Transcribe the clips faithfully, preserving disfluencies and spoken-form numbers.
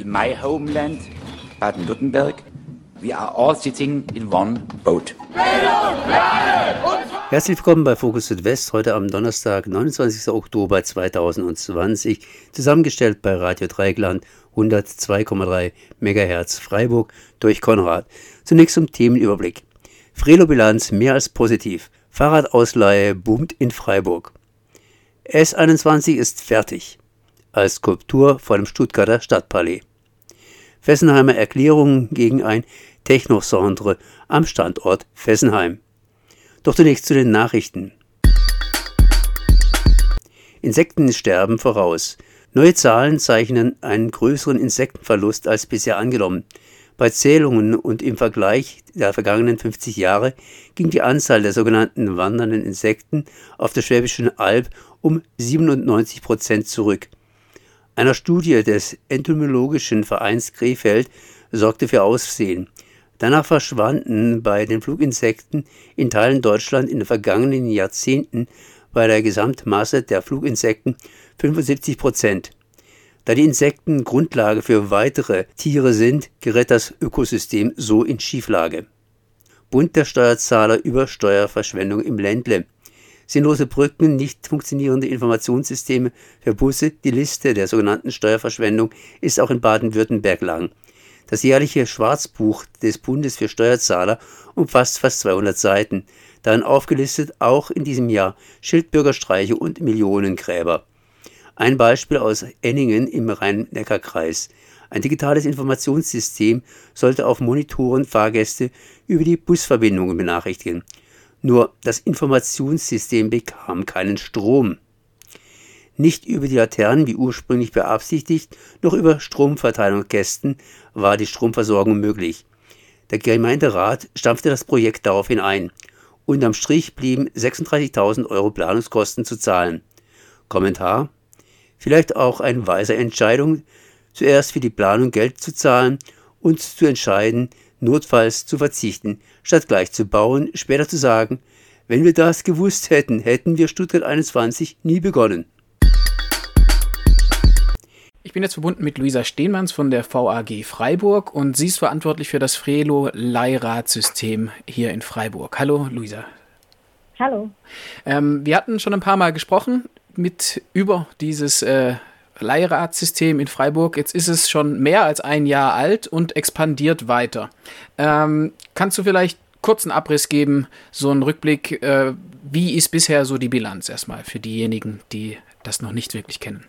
in my homeland, Baden-Württemberg, we are all sitting in one boat. Herzlich willkommen bei Fokus Südwest, heute am Donnerstag, neunundzwanzigsten Oktober zweitausendzwanzig, zusammengestellt bei Radio Dreieckland, hundertzwei Komma drei Megahertz Freiburg durch Konrad. Zunächst zum Themenüberblick. Frelo-Bilanz mehr als positiv. Fahrradausleihe boomt in Freiburg. S einundzwanzig ist fertig. Als Skulptur vor dem Stuttgarter Stadtpalais. Fessenheimer Erklärungen gegen ein Technocentre am Standort Fessenheim. Doch zunächst zu den Nachrichten. Insekten sterben voraus. Neue Zahlen zeichnen einen größeren Insektenverlust als bisher angenommen. Bei Zählungen und im Vergleich der vergangenen fünfzig Jahre ging die Anzahl der sogenannten wandernden Insekten auf der Schwäbischen Alb um siebenundneunzig Prozent zurück. Einer Studie des Entomologischen Vereins Krefeld sorgte für Aufsehen. Danach verschwanden bei den Fluginsekten in Teilen Deutschlands in den vergangenen Jahrzehnten bei der Gesamtmasse der Fluginsekten fünfundsiebzig Prozent. Da die Insekten Grundlage für weitere Tiere sind, gerät das Ökosystem so in Schieflage. Bund der Steuerzahler über Steuerverschwendung im Ländle. Sinnlose Brücken, nicht funktionierende Informationssysteme für Busse, die Liste der sogenannten Steuerverschwendung ist auch in Baden-Württemberg lang. Das jährliche Schwarzbuch des Bundes für Steuerzahler umfasst fast zweihundert Seiten, darin aufgelistet auch in diesem Jahr Schildbürgerstreiche und Millionengräber. Ein Beispiel aus Enningen im Rhein-Neckar-Kreis. Ein digitales Informationssystem sollte auf Monitoren Fahrgäste über die Busverbindungen benachrichtigen. Nur das Informationssystem bekam keinen Strom. Nicht über die Laternen wie ursprünglich beabsichtigt, noch über Stromverteilungskästen war die Stromversorgung möglich. Der Gemeinderat stampfte das Projekt daraufhin ein. Unterm Strich blieben sechsunddreißigtausend Euro Planungskosten zu zahlen. Kommentar: Vielleicht auch eine weise Entscheidung, zuerst für die Planung Geld zu zahlen und zu entscheiden, notfalls zu verzichten, statt gleich zu bauen, später zu sagen, wenn wir das gewusst hätten, hätten wir Stuttgart einundzwanzig nie begonnen. Ich bin jetzt verbunden mit Luisa Stehnmanns von der V A G Freiburg und sie ist verantwortlich für das Frelo-Leihradsystem hier in Freiburg. Hallo Luisa. Hallo. Ähm, wir hatten schon ein paar Mal gesprochen mit über dieses äh, Leihradsystem in Freiburg. Jetzt ist es schon mehr als ein Jahr alt und expandiert weiter. Ähm, kannst du vielleicht kurz einen Abriss geben, so einen Rückblick, äh, wie ist bisher so die Bilanz erstmal für diejenigen, die das noch nicht wirklich kennen?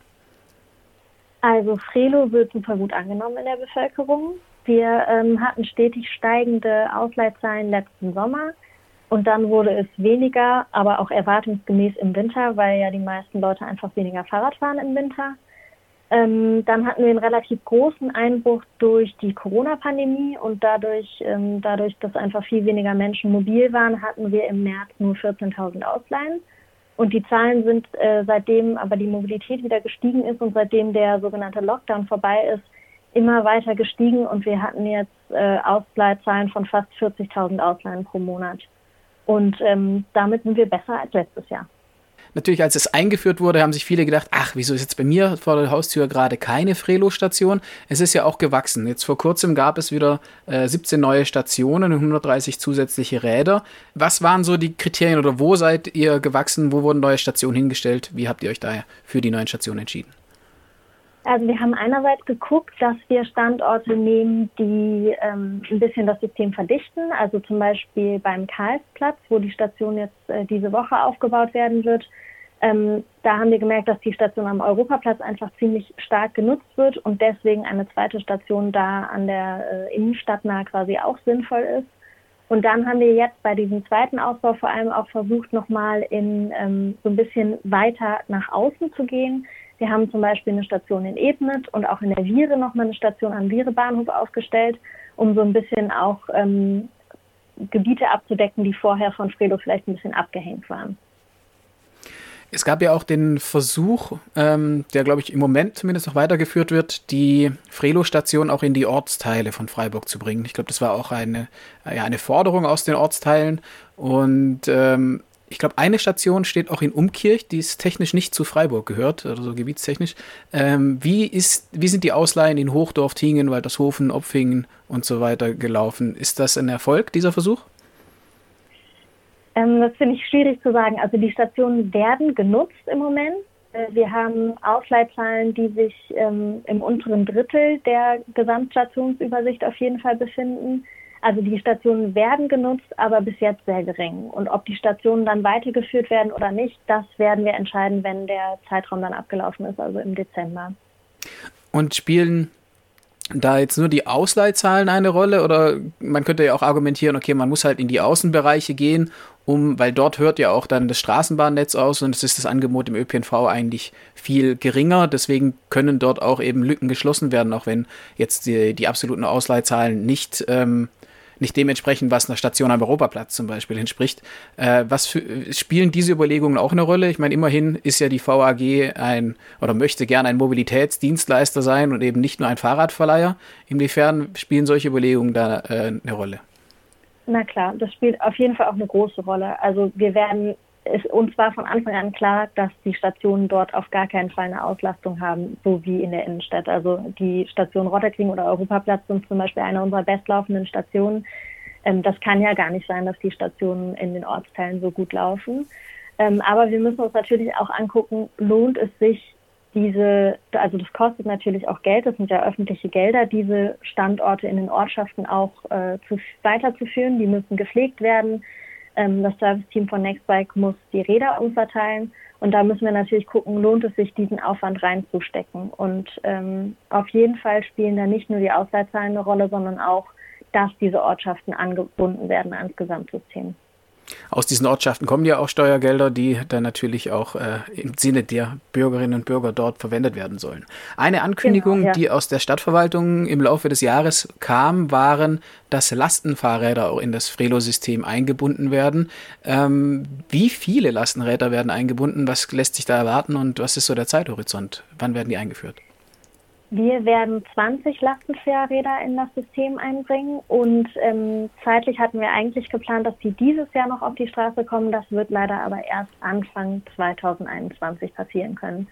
Also Frelo wird super gut angenommen in der Bevölkerung. Wir ähm, hatten stetig steigende Ausleihzahlen letzten Sommer und dann wurde es weniger, aber auch erwartungsgemäß im Winter, weil ja die meisten Leute einfach weniger Fahrrad fahren im Winter. Ähm, dann hatten wir einen relativ großen Einbruch durch die Corona-Pandemie und dadurch, ähm, dadurch, dass einfach viel weniger Menschen mobil waren, hatten wir im März nur vierzehntausend Ausleihen. Und die Zahlen sind äh, seitdem aber die Mobilität wieder gestiegen ist und seitdem der sogenannte Lockdown vorbei ist, immer weiter gestiegen und wir hatten jetzt äh, Ausleihzahlen von fast vierzigtausend Ausleihen pro Monat. Und ähm, damit sind wir besser als letztes Jahr. Natürlich, als es eingeführt wurde, haben sich viele gedacht, ach, wieso ist jetzt bei mir vor der Haustür gerade keine Frelo-Station? Es ist ja auch gewachsen. Jetzt vor kurzem gab es wieder äh, siebzehn neue Stationen und hundertdreißig zusätzliche Räder. Was waren so die Kriterien oder wo seid ihr gewachsen? Wo wurden neue Stationen hingestellt? Wie habt ihr euch da für die neuen Stationen entschieden? Also wir haben einerseits geguckt, dass wir Standorte nehmen, die ähm, ein bisschen das System verdichten. Also zum Beispiel beim Karlsplatz, wo die Station jetzt äh, diese Woche aufgebaut werden wird. Ähm, da haben wir gemerkt, dass die Station am Europaplatz einfach ziemlich stark genutzt wird und deswegen eine zweite Station da an der äh, Innenstadt nah quasi auch sinnvoll ist. Und dann haben wir jetzt bei diesem zweiten Ausbau vor allem auch versucht, nochmal in ähm, so ein bisschen weiter nach außen zu gehen. Wir haben zum Beispiel eine Station in Ebnet und auch in der Viere nochmal eine Station am Viere-Bahnhof aufgestellt, um so ein bisschen auch ähm, Gebiete abzudecken, die vorher von Frelo vielleicht ein bisschen abgehängt waren. Es gab ja auch den Versuch, ähm, der, glaube ich, im Moment zumindest noch weitergeführt wird, die Frelo-Station auch in die Ortsteile von Freiburg zu bringen. Ich glaube, das war auch eine, ja, eine Forderung aus den Ortsteilen. Und ähm, ich glaube, eine Station steht auch in Umkirch, die ist technisch nicht zu Freiburg gehört, also gebietstechnisch. Ähm, wie, ist, wie sind die Ausleihen in Hochdorf, Tingen, Waltershofen, Opfingen und so weiter gelaufen? Ist das ein Erfolg, dieser Versuch? Ähm, das finde ich schwierig zu sagen. Also die Stationen werden genutzt im Moment. Wir haben Ausleihzahlen, die sich ähm, im unteren Drittel der Gesamtstationsübersicht auf jeden Fall befinden. Also die Stationen werden genutzt, aber bis jetzt sehr gering. Und ob die Stationen dann weitergeführt werden oder nicht, das werden wir entscheiden, wenn der Zeitraum dann abgelaufen ist, also im Dezember. Und spielen da jetzt nur die Ausleihzahlen eine Rolle? Oder man könnte ja auch argumentieren, okay, man muss halt in die Außenbereiche gehen, um, weil dort hört ja auch dann das Straßenbahnnetz aus und es ist das Angebot im Ö P N V eigentlich viel geringer. Deswegen können dort auch eben Lücken geschlossen werden, auch wenn jetzt die, die absoluten Ausleihzahlen nicht ähm, nicht dementsprechend, was einer Station am Europaplatz zum Beispiel entspricht. Äh, was für, spielen diese Überlegungen auch eine Rolle? Ich meine, immerhin ist ja die V A G ein oder möchte gerne ein Mobilitätsdienstleister sein und eben nicht nur ein Fahrradverleiher. Inwiefern spielen solche Überlegungen da äh, eine Rolle? Na klar, das spielt auf jeden Fall auch eine große Rolle. Also wir werden, es, uns war von Anfang an klar, dass die Stationen dort auf gar keinen Fall eine Auslastung haben, so wie in der Innenstadt. Also die Station Rotterkring oder Europaplatz sind zum Beispiel eine unserer bestlaufenden Stationen. Ähm, das kann ja gar nicht sein, dass die Stationen in den Ortsteilen so gut laufen. Ähm, aber wir müssen uns natürlich auch angucken, lohnt es sich, diese, also das kostet natürlich auch Geld, das sind ja öffentliche Gelder, diese Standorte in den Ortschaften auch äh, zu, weiterzuführen. Die müssen gepflegt werden. Ähm, das Serviceteam von Nextbike muss die Räder umverteilen. Und da müssen wir natürlich gucken, lohnt es sich, diesen Aufwand reinzustecken. Und ähm, auf jeden Fall spielen da nicht nur die Ausleihzahlen eine Rolle, sondern auch, dass diese Ortschaften angebunden werden ans Gesamtsystem. Aus diesen Ortschaften kommen ja auch Steuergelder, die dann natürlich auch äh, im Sinne der Bürgerinnen und Bürger dort verwendet werden sollen. Eine Ankündigung, genau, ja. die aus der Stadtverwaltung im Laufe des Jahres kam, waren, dass Lastenfahrräder auch in das Frelo-System eingebunden werden. Ähm, wie viele Lastenräder werden eingebunden? Was lässt sich da erwarten und was ist so der Zeithorizont? Wann werden die eingeführt? Wir werden zwanzig Lastenfahrräder in das System einbringen und ähm, zeitlich hatten wir eigentlich geplant, dass die dieses Jahr noch auf die Straße kommen. Das wird leider aber erst Anfang zwanzig einundzwanzig passieren können.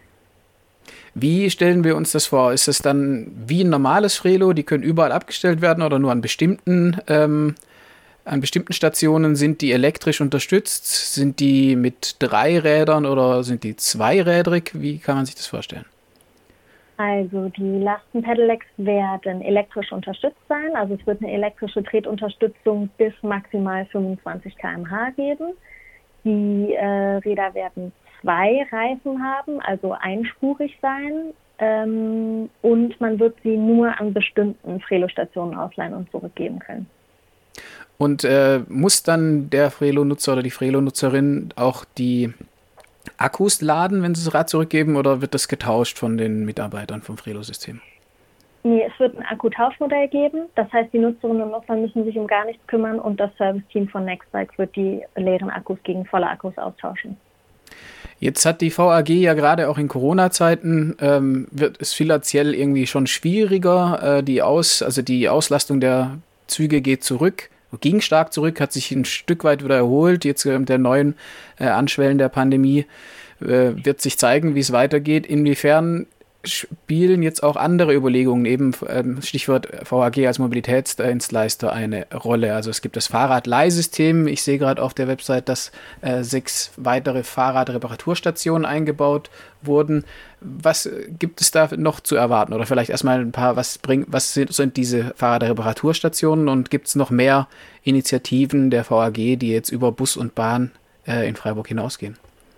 Wie stellen wir uns das vor? Ist es dann wie ein normales Frelo? Die können überall abgestellt werden oder nur an bestimmten, ähm, an bestimmten Stationen? Sind die elektrisch unterstützt? Sind die mit drei Rädern oder sind die zweirädrig? Wie kann man sich das vorstellen? Also die Lastenpedelecs werden elektrisch unterstützt sein. Also es wird eine elektrische Tretunterstützung bis maximal fünfundzwanzig Kilometer pro Stunde geben. Die äh, Räder werden zwei Reifen haben, also einspurig sein. Ähm, und man wird sie nur an bestimmten Frelo-Stationen ausleihen und zurückgeben können. Und äh, muss dann der Frelo-Nutzer oder die Frelo-Nutzerin auch die Akkus laden, wenn sie das Rad zurückgeben, oder wird das getauscht von den Mitarbeitern vom Frelo-System? Nee, es wird ein Akkutauschmodell geben. Das heißt, die Nutzerinnen und Nutzer müssen sich um gar nichts kümmern und das Serviceteam von Nextbike wird die leeren Akkus gegen volle Akkus austauschen. Jetzt hat die V A G ja gerade auch in Corona-Zeiten, ähm, wird es finanziell irgendwie schon schwieriger. Äh, die, Aus, also die Auslastung der Züge geht zurück. Ging stark zurück, hat sich ein Stück weit wieder erholt. Jetzt mit der neuen äh, Anschwellen der Pandemie äh, wird sich zeigen, wie es weitergeht. Inwiefern spielen jetzt auch andere Überlegungen, eben ähm, Stichwort V A G als Mobilitätsdienstleister, eine Rolle? Also es gibt das Fahrradleihsystem. Ich sehe gerade auf der Website, dass äh, sechs weitere Fahrradreparaturstationen eingebaut wurden. Was gibt es da noch zu erwarten? Oder vielleicht erstmal ein paar, was bringt, was sind, sind diese Fahrradreparaturstationen und gibt es noch mehr Initiativen der V A G, die jetzt über Bus und Bahn äh, in Freiburg hinausgehen?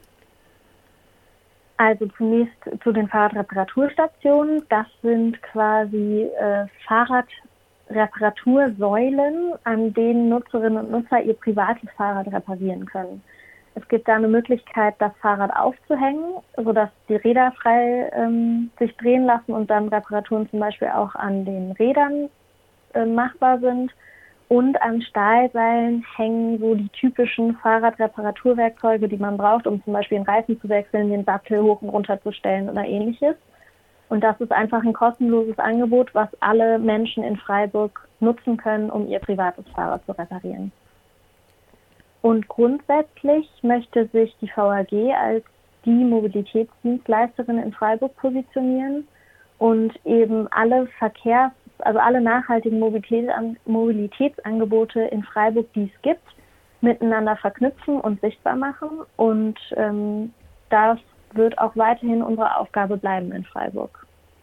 Also zunächst zu den Fahrradreparaturstationen. Das sind quasi äh, Fahrradreparatursäulen, an denen Nutzerinnen und Nutzer ihr privates Fahrrad reparieren können. Es gibt da eine Möglichkeit, das Fahrrad aufzuhängen, sodass die Räder frei ähm, sich drehen lassen und dann Reparaturen zum Beispiel auch an den Rädern äh, machbar sind. Und an Stahlseilen hängen so die typischen Fahrradreparaturwerkzeuge, die man braucht, um zum Beispiel den Reifen zu wechseln, den Sattel hoch und runter zu stellen oder ähnliches. Und das ist einfach ein kostenloses Angebot, was alle Menschen in Freiburg nutzen können, um ihr privates Fahrrad zu reparieren. Und grundsätzlich möchte sich die V A G als die Mobilitätsdienstleisterin in Freiburg positionieren und eben alle Verkehrs-, also alle nachhaltigen Mobilitätsan- Mobilitätsangebote in Freiburg, die es gibt, miteinander verknüpfen und sichtbar machen. Und ähm, das wird auch weiterhin unsere Aufgabe bleiben in Freiburg.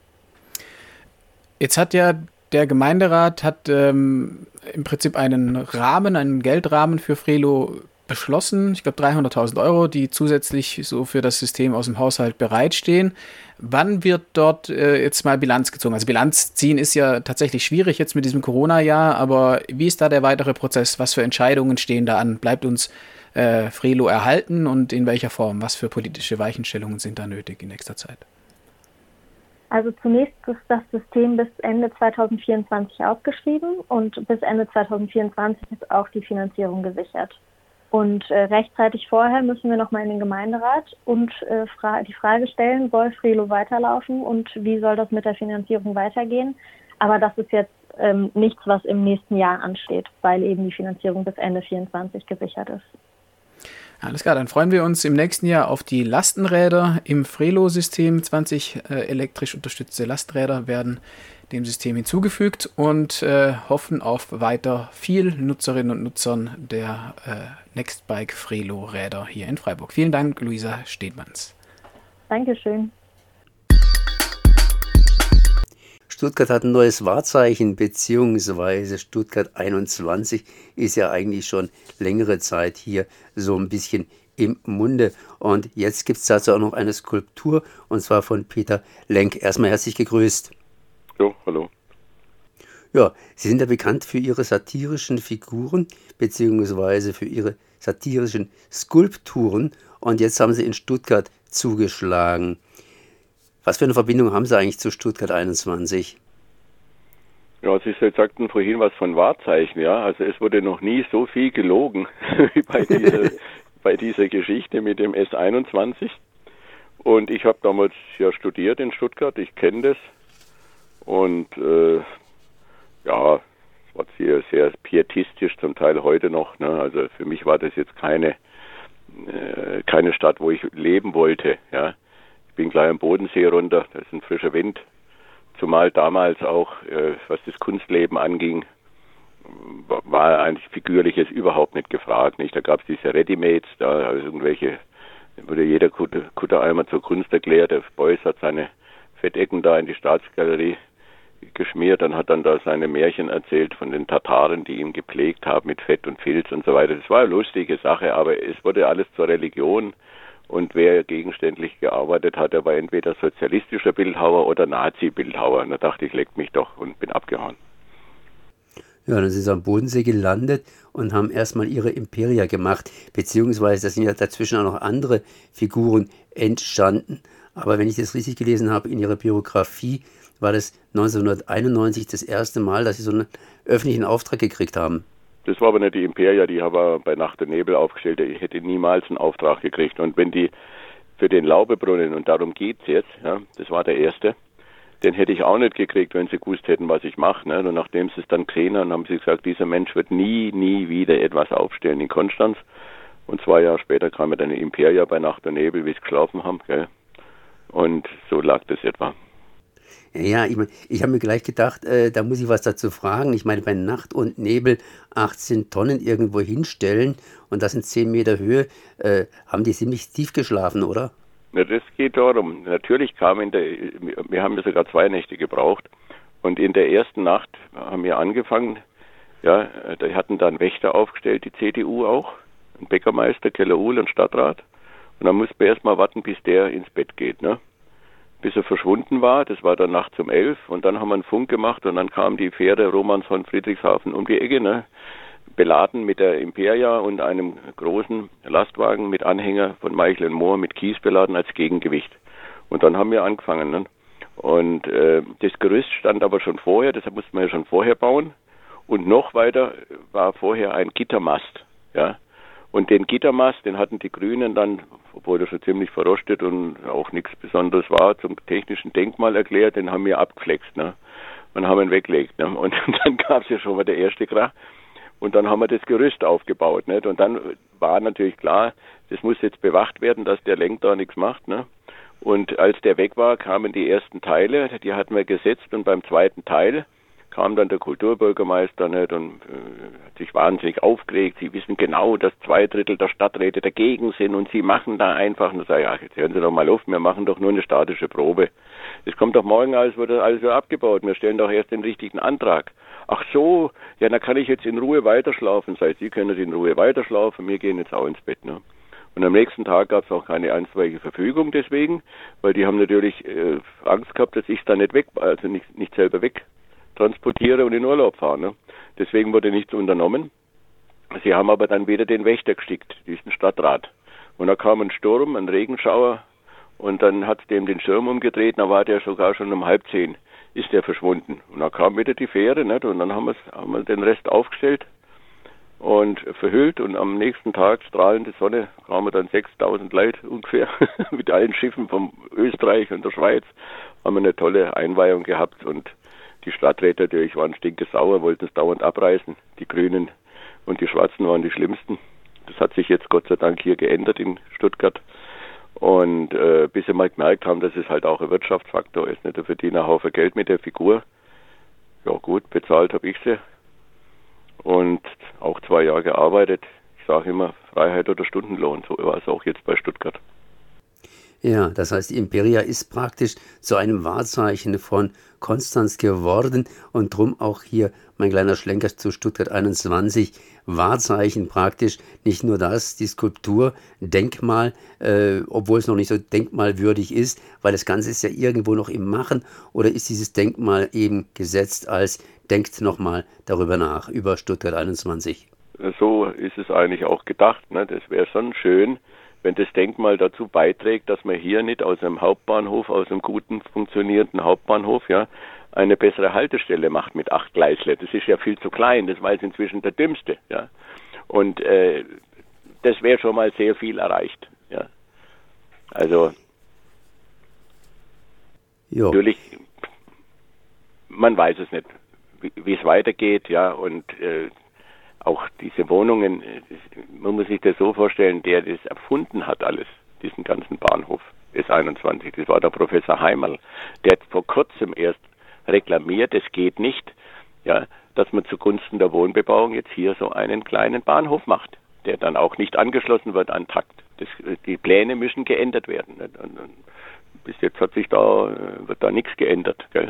Jetzt hat ja der Gemeinderat hat ähm, im Prinzip einen Rahmen, einen Geldrahmen für Frelo beschlossen. Ich glaube dreihunderttausend Euro, die zusätzlich so für das System aus dem Haushalt bereitstehen. Wann wird dort äh, jetzt mal Bilanz gezogen? Also Bilanz ziehen ist ja tatsächlich schwierig jetzt mit diesem Corona-Jahr, aber wie ist da der weitere Prozess? Was für Entscheidungen stehen da an? Bleibt uns äh, Frelo erhalten und in welcher Form? Was für politische Weichenstellungen sind da nötig in nächster Zeit? Also zunächst ist das System bis Ende zweitausendvierundzwanzig ausgeschrieben und bis Ende zweitausendvierundzwanzig ist auch die Finanzierung gesichert. Und äh, rechtzeitig vorher müssen wir nochmal in den Gemeinderat und äh, fra- die Frage stellen, soll Frelo weiterlaufen und wie soll das mit der Finanzierung weitergehen? Aber das ist jetzt ähm, nichts, was im nächsten Jahr ansteht, weil eben die Finanzierung bis Ende zweitausendvierundzwanzig gesichert ist. Alles klar, dann freuen wir uns im nächsten Jahr auf die Lastenräder im Frelo-System. zwanzig äh, elektrisch unterstützte Lastenräder werden dem System hinzugefügt und äh, hoffen auf weiter viel Nutzerinnen und Nutzern der äh, Nextbike Frelo-Räder hier in Freiburg. Vielen Dank, Luisa Stedmanns. Dankeschön. Stuttgart hat ein neues Wahrzeichen, beziehungsweise Stuttgart einundzwanzig ist ja eigentlich schon längere Zeit hier so ein bisschen im Munde. Und jetzt gibt es dazu auch noch eine Skulptur, und zwar von Peter Lenk. Erstmal herzlich gegrüßt. Jo, hallo. Ja, Sie sind ja bekannt für Ihre satirischen Figuren, beziehungsweise für Ihre satirischen Skulpturen. Und jetzt haben Sie in Stuttgart zugeschlagen. Was für eine Verbindung haben Sie eigentlich zu Stuttgart einundzwanzig? Ja, Sie sagten vorhin was von Wahrzeichen, ja. Also es wurde noch nie so viel gelogen wie bei dieser, bei dieser Geschichte mit dem S einundzwanzig. Und ich habe damals ja studiert in Stuttgart, ich kenne das. Und äh, ja, es war sehr, sehr pietistisch zum Teil heute noch. Ne? Also für mich war das jetzt keine, äh, keine Stadt, wo ich leben wollte, ja. Ich bin gleich am Bodensee runter, da ist ein frischer Wind. Zumal damals auch, äh, was das Kunstleben anging, war eigentlich Figürliches überhaupt nicht gefragt. Nicht? Da gab es diese Readymates, da also irgendwelche, wurde jeder Kutter, Kuttereimer zur Kunst erklärt. Der Beuys hat seine Fettecken da in die Staatsgalerie geschmiert, dann hat dann da seine Märchen erzählt von den Tataren, die ihn gepflegt haben mit Fett und Filz und so weiter. Das war eine lustige Sache, aber es wurde alles zur Religion. Und wer gegenständlich gearbeitet hat, der war entweder sozialistischer Bildhauer oder Nazi-Bildhauer. Und da dachte ich, leckt mich doch und bin abgehauen. Ja, dann sind Sie am Bodensee gelandet und haben erstmal Ihre Imperia gemacht, beziehungsweise da sind ja dazwischen auch noch andere Figuren entstanden. Aber wenn ich das richtig gelesen habe, in Ihrer Biografie war das neunzehnhunderteinundneunzig das erste Mal, dass Sie so einen öffentlichen Auftrag gekriegt haben. Das war aber nicht die Imperia, die habe bei Nacht und Nebel aufgestellt. Ich hätte niemals einen Auftrag gekriegt. Und wenn die für den Laubebrunnen, und darum geht's jetzt, ja, das war der erste, den hätte ich auch nicht gekriegt, wenn sie gewusst hätten, was ich mache. Ne? Und nachdem sie es dann gesehen haben, haben sie gesagt, dieser Mensch wird nie, nie wieder etwas aufstellen in Konstanz. Und zwei Jahre später kam mir dann eine Imperia bei Nacht und Nebel, wie sie geschlafen haben. Gell? Und so lag das etwa. Ja, ich, mein, ich habe mir gleich gedacht, äh, da muss ich was dazu fragen. Ich meine, bei Nacht und Nebel achtzehn Tonnen irgendwo hinstellen und das sind zehn Meter Höhe, äh, haben die ziemlich tief geschlafen, oder? Ja, das geht darum. Natürlich kam in der, wir haben ja sogar zwei Nächte gebraucht und in der ersten Nacht haben wir angefangen, ja, da hatten dann Wächter aufgestellt, die C D U auch, ein Bäckermeister, Keller-Uhl und Stadtrat und dann mussten wir erstmal warten, bis der ins Bett geht, ne? Bis er verschwunden war, das war dann nachts um elf und dann haben wir einen Funk gemacht und dann kam die Fähre Romanshorn Friedrichshafen um die Ecke, ne, beladen mit der Imperia und einem großen Lastwagen mit Anhänger von Meichel und Mohr mit Kies beladen als Gegengewicht. Und dann haben wir angefangen. Ne? Und äh, das Gerüst stand aber schon vorher, deshalb mussten wir ja schon vorher bauen. Und noch weiter war vorher ein Gittermast, ja. Und den Gittermast, den hatten die Grünen dann, obwohl er schon ziemlich verrostet und auch nichts Besonderes war, zum technischen Denkmal erklärt, den haben wir abgeflext, ne? Und haben ihn weggelegt, ne? Und dann gab es ja schon mal der erste Krach. Und dann haben wir das Gerüst aufgebaut, nicht? Und dann war natürlich klar, das muss jetzt bewacht werden, dass der Lenk da nichts macht, ne? Und als der weg war, kamen die ersten Teile, die hatten wir gesetzt und beim zweiten Teil kam dann der Kulturbürgermeister nicht und äh, hat sich wahnsinnig aufgeregt. Sie wissen genau, dass zwei Drittel der Stadträte dagegen sind und sie machen da einfach, und sage ja, jetzt hören Sie doch mal auf, wir machen doch nur eine statische Probe. Es kommt doch morgen, als wird alles wieder abgebaut, wir stellen doch erst den richtigen Antrag. Ach so, ja, dann kann ich jetzt in Ruhe weiterschlafen. Das heißt, Sie können in Ruhe weiterschlafen, wir gehen jetzt auch ins Bett, ne? Und am nächsten Tag gab es auch keine einstweilige Verfügung deswegen, weil die haben natürlich äh, Angst gehabt, dass ich es da nicht weg, also nicht, nicht selber weg transportiere und in Urlaub fahre. Ne? Deswegen wurde nichts unternommen. Sie haben aber dann wieder den Wächter geschickt, diesen Stadtrat. Und da kam ein Sturm, ein Regenschauer und dann hat es dem den Schirm umgedreht, da war der sogar schon um halb zehn, ist der verschwunden. Und da kam wieder die Fähre, nicht? Und dann haben, haben wir den Rest aufgestellt und verhüllt und am nächsten Tag, strahlende Sonne, kamen dann sechstausend Leute ungefähr mit allen Schiffen von Österreich und der Schweiz, haben wir eine tolle Einweihung gehabt und die Stadträte natürlich waren stinkesauer, wollten es dauernd abreißen. Die Grünen und die Schwarzen waren die schlimmsten. Das hat sich jetzt Gott sei Dank hier geändert in Stuttgart. Und äh, bis sie mal gemerkt haben, dass es halt auch ein Wirtschaftsfaktor ist. Nicht? Da verdienen ein Haufen Geld mit der Figur. Ja gut, bezahlt habe ich sie. Und auch zwei Jahre gearbeitet. Ich sage immer, Freiheit oder Stundenlohn. So war es auch jetzt bei Stuttgart. Ja, das heißt, die Imperia ist praktisch zu einem Wahrzeichen von Konstanz geworden und drum auch hier mein kleiner Schlenker zu Stuttgart einundzwanzig, Wahrzeichen praktisch, nicht nur das, die Skulptur, Denkmal, äh, obwohl es noch nicht so denkmalwürdig ist, weil das Ganze ist ja irgendwo noch im Machen, oder ist dieses Denkmal eben gesetzt als, denkt nochmal darüber nach, über Stuttgart einundzwanzig? So ist es eigentlich auch gedacht, ne? Das wäre schon schön, wenn das Denkmal dazu beiträgt, dass man hier nicht aus einem Hauptbahnhof, aus einem guten funktionierenden Hauptbahnhof, ja, eine bessere Haltestelle macht mit acht Gleisle. Das ist ja viel zu klein, das war jetzt inzwischen der dümmste, ja. Und äh, das wäre schon mal sehr viel erreicht, ja. Also jo. Natürlich, man weiß es nicht, wie es weitergeht, ja, und äh, auch diese Wohnungen, man muss sich das so vorstellen, der das erfunden hat alles, diesen ganzen Bahnhof S einundzwanzig, das war der Professor Heimerl, der hat vor kurzem erst reklamiert, es geht nicht, ja, dass man zugunsten der Wohnbebauung jetzt hier so einen kleinen Bahnhof macht, der dann auch nicht angeschlossen wird an Takt. Das, die Pläne müssen geändert werden. Und, und, bis jetzt hat sich da, wird da nichts geändert, gell?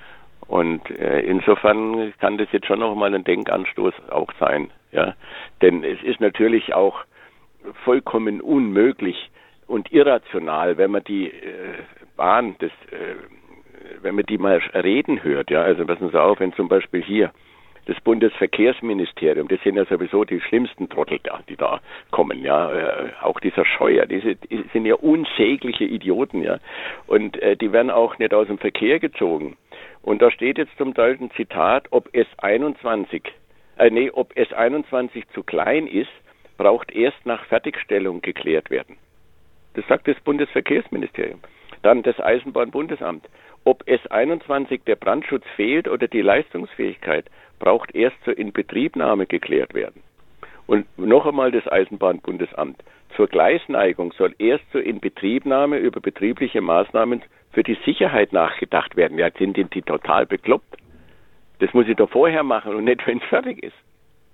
Und äh, insofern kann das jetzt schon noch mal ein Denkanstoß auch sein, ja. Denn es ist natürlich auch vollkommen unmöglich und irrational, wenn man die äh, Bahn, das, äh, wenn man die mal reden hört, ja. Also passen Sie auf, wenn zum Beispiel hier das Bundesverkehrsministerium, das sind ja sowieso die schlimmsten Trottel da, die da kommen, ja, äh, auch dieser Scheuer, diese die sind ja unsägliche Idioten, ja, und äh, die werden auch nicht aus dem Verkehr gezogen. Und da steht jetzt zum Teil ein Zitat, ob S einundzwanzig, äh, nee, ob S einundzwanzig zu klein ist, braucht erst nach Fertigstellung geklärt werden. Das sagt das Bundesverkehrsministerium. Dann das Eisenbahnbundesamt. Ob S einundzwanzig der Brandschutz fehlt oder die Leistungsfähigkeit, braucht erst zur Inbetriebnahme geklärt werden. Und noch einmal das Eisenbahnbundesamt. Zur Gleisneigung soll erst zur Inbetriebnahme über betriebliche Maßnahmen für die Sicherheit nachgedacht werden. Ja, sind die, die total bekloppt? Das muss ich doch vorher machen und nicht, wenn es fertig ist.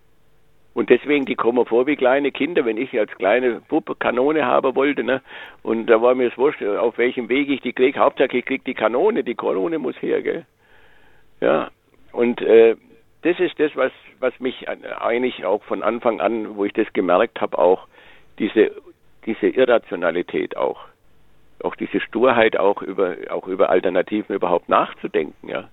Und deswegen, die kommen vor wie kleine Kinder, wenn ich als kleine Puppe Kanone haben wollte, ne? Und da war mir es wurscht, auf welchem Weg ich die kriege. Hauptsache ich kriege die Kanone, die Kanone muss her, gell? Ja, und äh, das ist das, was, was mich eigentlich auch von Anfang an, wo ich das gemerkt habe, auch diese, diese Irrationalität auch. Auch diese Sturheit auch über, auch über Alternativen überhaupt nachzudenken, ja.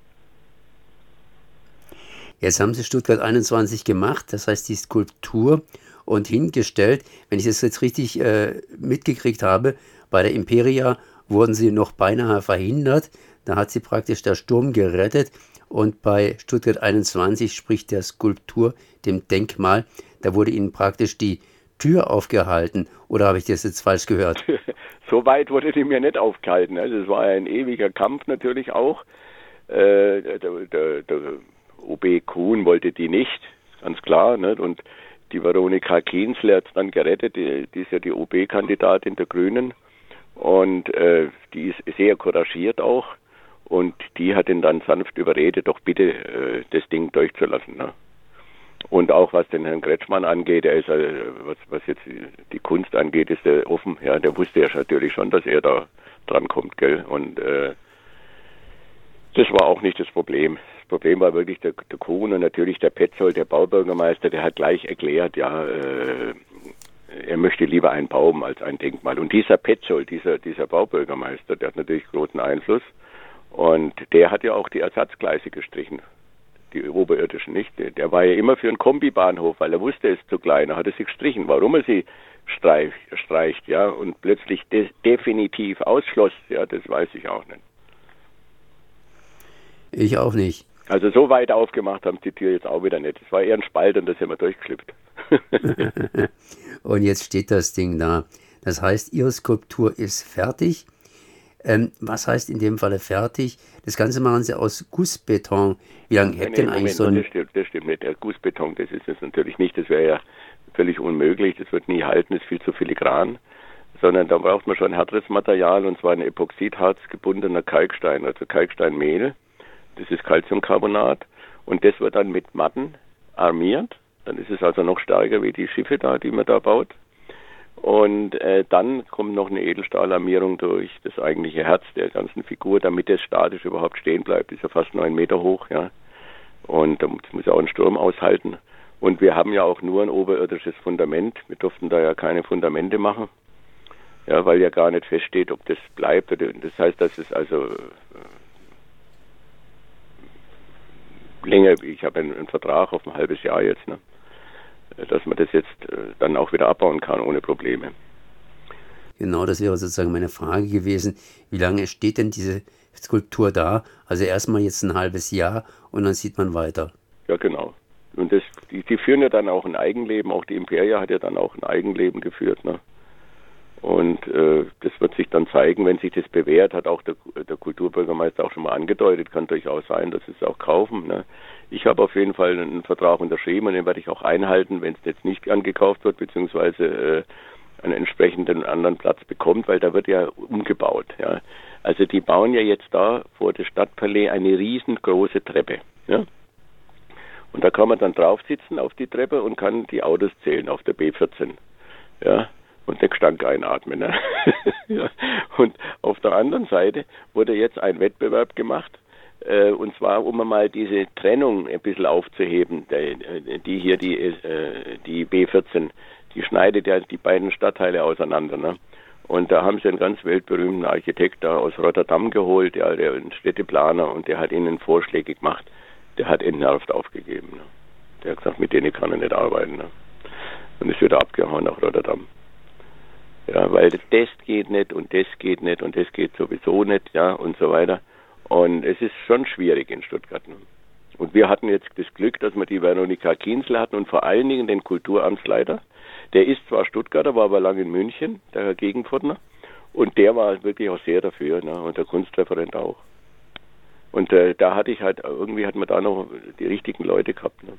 Jetzt haben Sie Stuttgart einundzwanzig gemacht, das heißt die Skulptur, und hingestellt. Wenn ich das jetzt richtig äh, mitgekriegt habe, bei der Imperia wurden Sie noch beinahe verhindert. Da hat Sie praktisch der Sturm gerettet. Und bei Stuttgart einundzwanzig, sprich der Skulptur, dem Denkmal, da wurde Ihnen praktisch die Tür aufgehalten. Oder habe ich das jetzt falsch gehört? So weit wurde die mir nicht aufgehalten. Also es war ein ewiger Kampf natürlich auch. Äh, der, der, der O B Kuhn wollte die nicht, ganz klar. Nicht? Und die Veronika Kienzle hat es dann gerettet, die, die ist ja die O B-Kandidatin der Grünen und äh, die ist sehr couragiert auch und die hat ihn dann sanft überredet, doch bitte äh, das Ding durchzulassen. Ne? Und auch was den Herrn Kretschmann angeht, er ist, äh, was, was jetzt die Kunst angeht, ist er offen. Ja, der wusste ja natürlich schon, dass er da dran kommt, gell? Und äh, das war auch nicht das Problem. Das Problem war wirklich der, der Kuhn und natürlich der Petzold, der Baubürgermeister, der hat gleich erklärt, ja, äh, er möchte lieber einen Baum als ein Denkmal. Und dieser Petzold, dieser, dieser Baubürgermeister, der hat natürlich großen Einfluss und der hat ja auch die Ersatzgleise gestrichen, die oberirdischen nicht. Der war ja immer für einen Kombibahnhof, weil er wusste, es ist zu klein, er hat es sich gestrichen. Warum er sie streich, streicht, ja, und plötzlich de- definitiv ausschloss, ja, das weiß ich auch nicht. Ich auch nicht. Also so weit aufgemacht haben die Tür jetzt auch wieder nicht. Es war eher ein Spalt und da sind wir durchgeklippt. Und jetzt steht das Ding da. Das heißt, Ihre Skulptur ist fertig. Ähm, was heißt in dem Falle fertig? Das Ganze machen Sie aus Gussbeton. Wie lange hätte denn eigentlich so ein... Das stimmt, das stimmt nicht. Der Gussbeton, das ist es natürlich nicht. Das wäre ja völlig unmöglich. Das wird nie halten, das ist viel zu filigran. Sondern da braucht man schon härteres Material, und zwar ein Epoxidharz gebundener Kalkstein, also Kalksteinmehl. Das ist Calciumcarbonat und das wird dann mit Matten armiert. Dann ist es also noch stärker wie die Schiffe da, die man da baut. Und äh, dann kommt noch eine Edelstahlarmierung durch das eigentliche Herz der ganzen Figur, damit es statisch überhaupt stehen bleibt. Ist ja fast neun Meter hoch, ja. Und da muss ja auch einen Sturm aushalten. Und wir haben ja auch nur ein oberirdisches Fundament. Wir durften da ja keine Fundamente machen. Ja, weil ja gar nicht feststeht, ob das bleibt. Das heißt, dass es also länger, ich habe einen, einen Vertrag auf ein halbes Jahr jetzt, ne, dass man das jetzt äh, dann auch wieder abbauen kann ohne Probleme. Genau, das wäre sozusagen meine Frage gewesen. Wie lange steht denn diese Skulptur da? Also erstmal jetzt ein halbes Jahr und dann sieht man weiter. Ja, genau. Und das, die, die führen ja dann auch ein Eigenleben, auch die Imperia hat ja dann auch ein Eigenleben geführt, ne? Und äh, das wird sich dann zeigen, wenn sich das bewährt, hat auch der, der Kulturbürgermeister auch schon mal angedeutet, kann durchaus sein, dass sie es auch kaufen. Ne? Ich habe auf jeden Fall einen Vertrag unterschrieben und den werde ich auch einhalten, wenn es jetzt nicht angekauft wird, beziehungsweise äh, einen entsprechenden anderen Platz bekommt, weil da wird ja umgebaut. Ja? Also die bauen ja jetzt da vor der Stadtpalais eine riesengroße Treppe. Ja? Und da kann man dann drauf sitzen auf die Treppe und kann die Autos zählen auf der B vierzehn. Ja? Und den Gestank einatmen. Ne? Ja. Und auf der anderen Seite wurde jetzt ein Wettbewerb gemacht, äh, und zwar, um mal diese Trennung ein bisschen aufzuheben, die, die hier, die, äh, die B vierzehn, die schneidet ja die beiden Stadtteile auseinander. Ne? Und da haben sie einen ganz weltberühmten Architekt da aus Rotterdam geholt, ja, der ein Städteplaner, und der hat ihnen Vorschläge gemacht. Der hat entnervt aufgegeben. Ne? Der hat gesagt, mit denen kann er nicht arbeiten. Ne? Und ist wieder abgehauen nach Rotterdam. Ja, weil das geht nicht und das geht nicht und das geht sowieso nicht, ja, und so weiter. Und es ist schon schwierig in Stuttgart. Ne? Und wir hatten jetzt das Glück, dass wir die Veronika Kienzle hatten und vor allen Dingen den Kulturamtsleiter. Der ist zwar Stuttgarter, war aber lange in München, der Herr Gegenpförtner, und der war wirklich auch sehr dafür, ne? Und der Kunstreferent auch. Und äh, da hatte ich halt, irgendwie hat man da noch die richtigen Leute gehabt. Ne?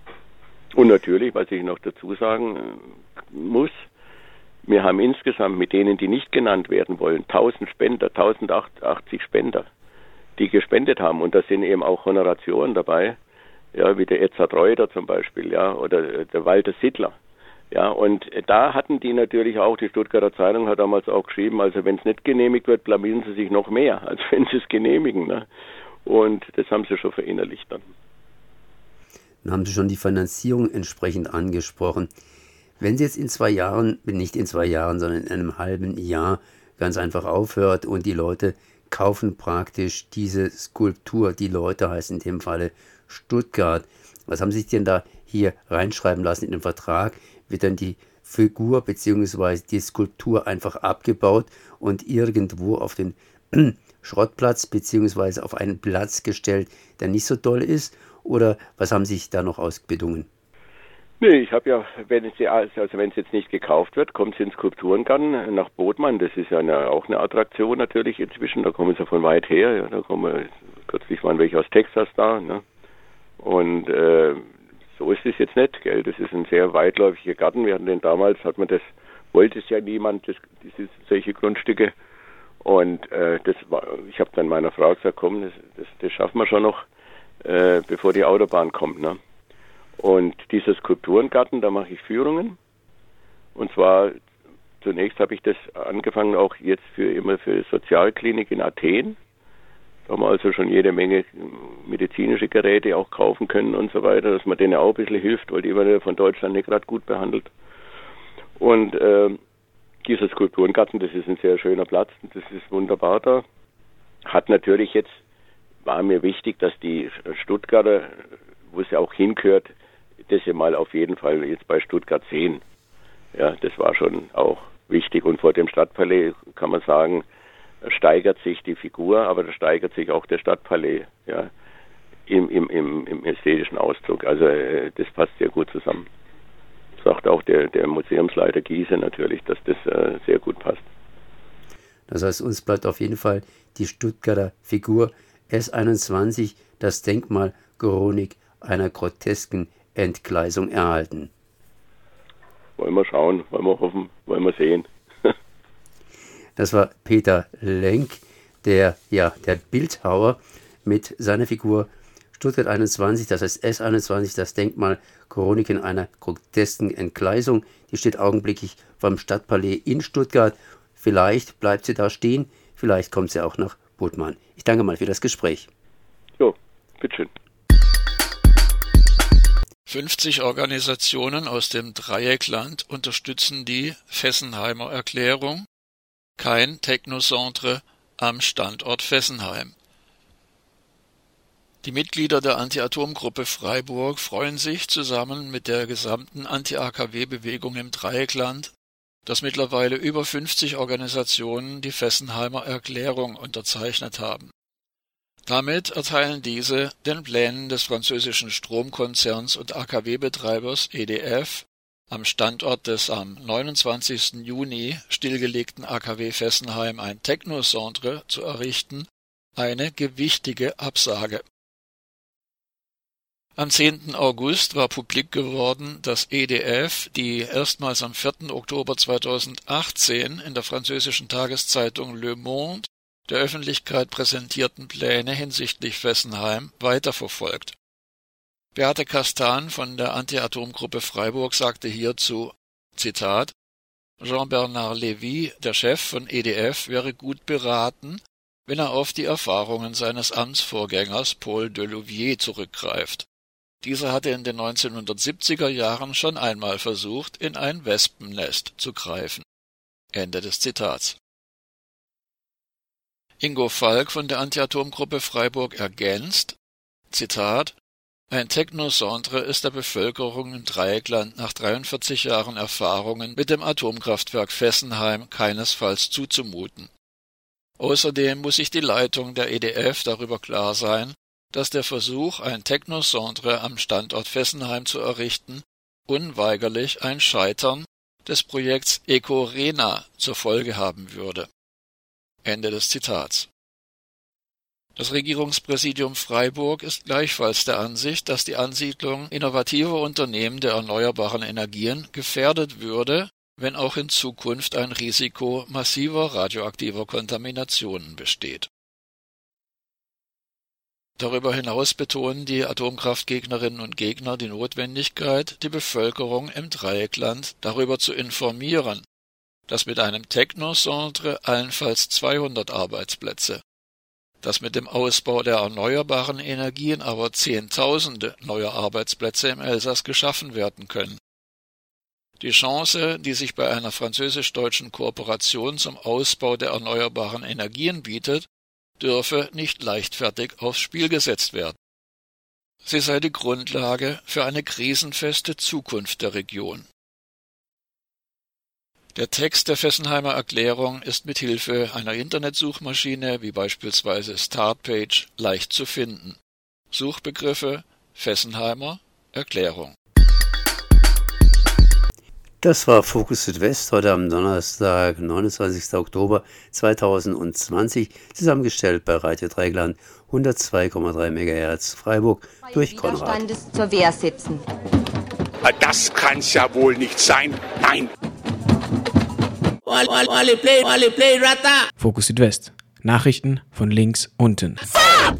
Und natürlich, was ich noch dazu sagen äh, muss, wir haben insgesamt mit denen, die nicht genannt werden wollen, tausend Spender, tausendachtzig Spender, die gespendet haben. Und da sind eben auch Honoratioren dabei, ja, wie der Edzard Reuter zum Beispiel, ja, oder der Walter Sittler. Ja, und da hatten die natürlich auch, die Stuttgarter Zeitung hat damals auch geschrieben, also wenn es nicht genehmigt wird, blamieren sie sich noch mehr, als wenn sie es genehmigen. Ne? Und das haben sie schon verinnerlicht dann. Dann haben Sie schon die Finanzierung entsprechend angesprochen. Wenn sie jetzt in zwei Jahren, nicht in zwei Jahren, sondern in einem halben Jahr ganz einfach aufhört und die Leute kaufen praktisch diese Skulptur, die Leute heißt in dem Falle Stuttgart. Was haben Sie sich denn da hier reinschreiben lassen in den Vertrag? Wird dann die Figur bzw. die Skulptur einfach abgebaut und irgendwo auf den Schrottplatz bzw. auf einen Platz gestellt, der nicht so toll ist? Oder was haben Sie sich da noch ausbedungen? Nee, ich habe ja, wenn es also wenn es jetzt nicht gekauft wird, kommt es ins Skulpturengarten nach Bodmann. Das ist ja eine, auch eine Attraktion natürlich inzwischen. Da kommen sie von weit her. Ja, da kommen, kürzlich waren welche aus Texas da. Ne? Und äh, so ist es jetzt nicht, gell? Das ist ein sehr weitläufiger Garten. Wir hatten den damals, hat man das, wollte es ja niemand, das, diese, solche Grundstücke. Und äh, das war, ich habe dann meiner Frau gesagt, komm, das, das, das schaffen wir schon noch, äh, bevor die Autobahn kommt. Ne? Und dieser Skulpturengarten, da mache ich Führungen. Und zwar, zunächst habe ich das angefangen auch jetzt für immer für Sozialklinik in Athen. Da haben wir also schon jede Menge medizinische Geräte auch kaufen können und so weiter, dass man denen auch ein bisschen hilft, weil die werden von Deutschland nicht gerade gut behandelt. Und äh, dieser Skulpturengarten, das ist ein sehr schöner Platz, das ist wunderbar da. Hat natürlich jetzt, war mir wichtig, dass die Stuttgarter, wo es ja auch hingehört, das ja mal auf jeden Fall jetzt bei Stuttgart sehen. Ja, das war schon auch wichtig. Und vor dem Stadtpalais kann man sagen, steigert sich die Figur, aber da steigert sich auch der Stadtpalais, ja, im, im, im, im ästhetischen Ausdruck. Also äh, das passt sehr gut zusammen. Sagt auch der, der Museumsleiter Giese natürlich, dass das äh, sehr gut passt. Das heißt, uns bleibt auf jeden Fall die Stuttgarter Figur S einundzwanzig, das Denkmal Chronik einer grotesken Entgleisung, erhalten. Wollen wir schauen, wollen wir hoffen, wollen wir sehen. Das war Peter Lenk, der, ja, der Bildhauer mit seiner Figur Stuttgart einundzwanzig, das heißt S einundzwanzig, das Denkmal Chroniken einer grotesken Entgleisung. Die steht augenblicklich vom Stadtpalais in Stuttgart. Vielleicht bleibt sie da stehen, vielleicht kommt sie auch nach Budmann. Ich danke mal für das Gespräch. Jo, bitteschön. fünfzig Organisationen aus dem Dreieckland unterstützen die Fessenheimer Erklärung. Kein Technocentre am Standort Fessenheim. Die Mitglieder der Anti-Atom-Gruppe Freiburg freuen sich zusammen mit der gesamten Anti-A K W-Bewegung im Dreieckland, dass mittlerweile über fünfzig Organisationen die Fessenheimer Erklärung unterzeichnet haben. Damit erteilen diese den Plänen des französischen Stromkonzerns und A K W-Betreibers E D F am Standort des am neunundzwanzigsten Juni stillgelegten A K W Fessenheim ein Technocentre zu errichten, eine gewichtige Absage. Am zehnten August war publik geworden, dass E D F die erstmals am vierten Oktober zweitausendachtzehn in der französischen Tageszeitung Le Monde der Öffentlichkeit präsentierten Pläne hinsichtlich Fessenheim weiterverfolgt. Beate Castan von der Anti-Atom-Gruppe Freiburg sagte hierzu, Zitat, Jean-Bernard Lévy, der Chef von E D F, wäre gut beraten, wenn er auf die Erfahrungen seines Amtsvorgängers Paul Delouvier zurückgreift. Dieser hatte in den neunzehnhundertsiebziger Jahren schon einmal versucht, in ein Wespennest zu greifen. Ende des Zitats. Ingo Falk von der Anti-Atom-Gruppe Freiburg ergänzt, Zitat, ein Technocentre ist der Bevölkerung im Dreieckland nach dreiundvierzig Jahren Erfahrungen mit dem Atomkraftwerk Fessenheim keinesfalls zuzumuten. Außerdem muss sich die Leitung der E D F darüber klar sein, dass der Versuch, ein Technocentre am Standort Fessenheim zu errichten, unweigerlich ein Scheitern des Projekts EcoRena zur Folge haben würde. Ende des Zitats. Das Regierungspräsidium Freiburg ist gleichfalls der Ansicht, dass die Ansiedlung innovativer Unternehmen der erneuerbaren Energien gefährdet würde, wenn auch in Zukunft ein Risiko massiver radioaktiver Kontaminationen besteht. Darüber hinaus betonen die Atomkraftgegnerinnen und Gegner die Notwendigkeit, die Bevölkerung im Dreieckland darüber zu informieren, dass mit einem Technocentre allenfalls zweihundert Arbeitsplätze, dass mit dem Ausbau der erneuerbaren Energien aber Zehntausende neue Arbeitsplätze im Elsass geschaffen werden können. Die Chance, die sich bei einer französisch-deutschen Kooperation zum Ausbau der erneuerbaren Energien bietet, dürfe nicht leichtfertig aufs Spiel gesetzt werden. Sie sei die Grundlage für eine krisenfeste Zukunft der Region. Der Text der Fessenheimer Erklärung ist mit Hilfe einer Internetsuchmaschine wie beispielsweise Startpage leicht zu finden. Suchbegriffe Fessenheimer Erklärung. Das war Fokus Südwest heute am Donnerstag, neunundzwanzigsten Oktober zweitausendzwanzig, zusammengestellt bei Radio Dreieckland hundertzwei Komma drei Megahertz Freiburg durch Konrad. Widerstandes zur Wehr setzen. Das kann's ja wohl nicht sein. Nein. Fokus Südwest. Nachrichten von links unten.